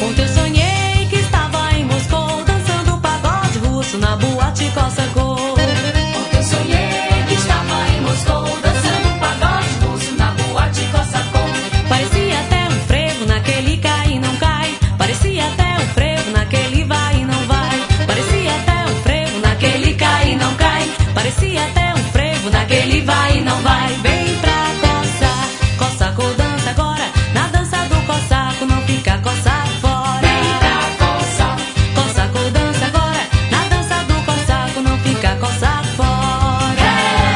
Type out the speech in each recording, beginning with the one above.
Ontem eu sonhei que estava em Moscou, dançando pagode russo na boate Cossacô. Ontem eu sonhei que estava em Moscou, dançando pagode russo na boate Cossacô. Parecia até um frevo naquele cai e não cai. Parecia até um frevo naquele vai e não vai. Parecia até um frevo naquele cai e não cai. Parecia até um frevo naquele vai e não vai. Vem pra coçar, Cossacô dança agora. Na dança do Cossaco não fica coça fora. Vem pra coçar, Cossacô dança agora. Na dança do Cossaco não fica coça fora.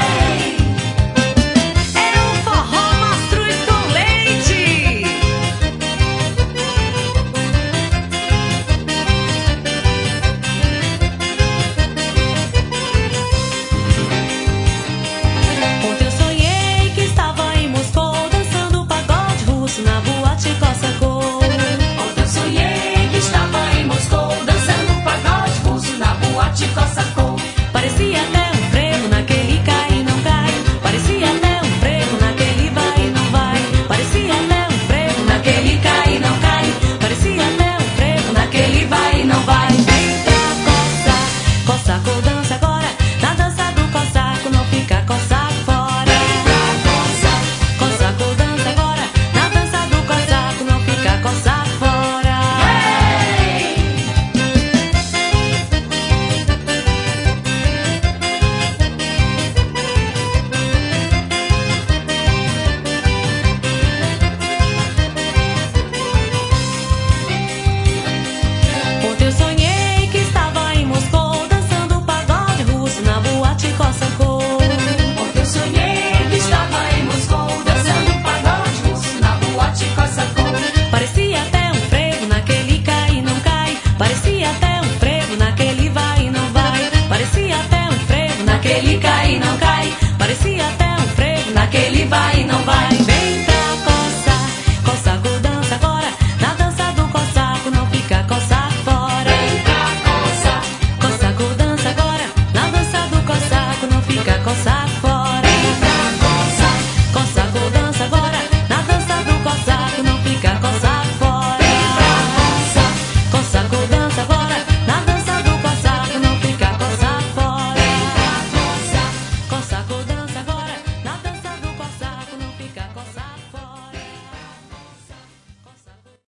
É um forró mastruz com leite. Ontem eu sonhei que estava em Moscou, dançando pagode russo na boate Cossacô. ontem eu sonhei que estava em Moscou, dançando pagode russo na boate Cossacô. Parecia até um frevo naquele cai e não cai. Parecia até um frevo naquele vai e não vai. Parecia até um frevo naquele cai e não cai. Parecia até um frevo naquele vai e não vai. Vem pra coçar, Cossacô dança agora. Na dança do Cossaco não fica coça fora. Vem pra coçar, Cossacô dança agora. Na dança do Cossaco não fica coça fora. Ontem eu sonhei que estava em Moscou, dançando pagode russo na boate Cossacô. ontem eu sonhei que estava em Moscou, dançando pagode russo na boate Cossacô. Parecia até um frevo naquele cai e não cai. Parecia até um frevo naquele vai e não vai. Parecia até um frevo naquele cai e não cai. Parecia até um frevo naquele vai e não vai.